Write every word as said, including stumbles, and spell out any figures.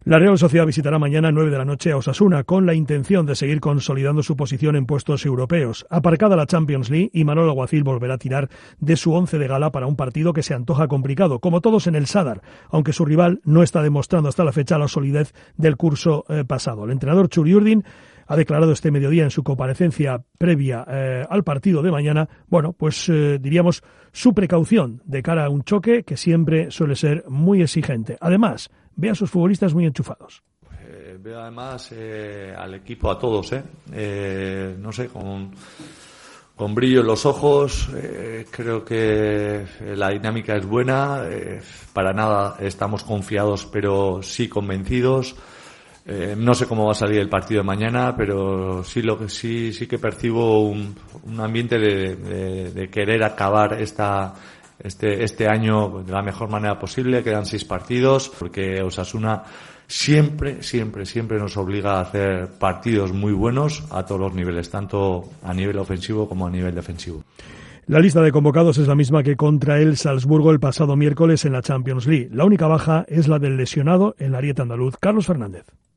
La Real Sociedad visitará mañana a nueve de la noche a Osasuna con la intención de seguir consolidando su posición en puestos europeos. Aparcada la Champions League, Imanol Alguacil volverá a tirar de su once de gala para un partido que se antoja complicado, como todos en el Sadar, aunque su rival no está demostrando hasta la fecha la solidez del curso eh, pasado. El entrenador Txuri Urdin ha declarado este mediodía en su comparecencia previa eh, al partido de mañana, bueno, pues eh, diríamos su precaución de cara a un choque que siempre suele ser muy exigente. Además, ve a sus futbolistas muy enchufados. Eh, veo además eh, al equipo, a todos, eh, eh no sé, con, con brillo en los ojos. Eh, creo que la dinámica es buena. Eh, para nada estamos confiados, pero sí convencidos. Eh, no sé cómo va a salir el partido de mañana, pero sí lo que sí sí que percibo un, un ambiente de, de, de querer acabar esta este este año de la mejor manera posible. Quedan seis partidos, porque Osasuna siempre siempre siempre nos obliga a hacer partidos muy buenos a todos los niveles, tanto a nivel ofensivo como a nivel defensivo. La lista de convocados es la misma que contra el Salzburgo el pasado miércoles en la Champions League. La única baja es la del lesionado, el ariete andaluz Carlos Fernández.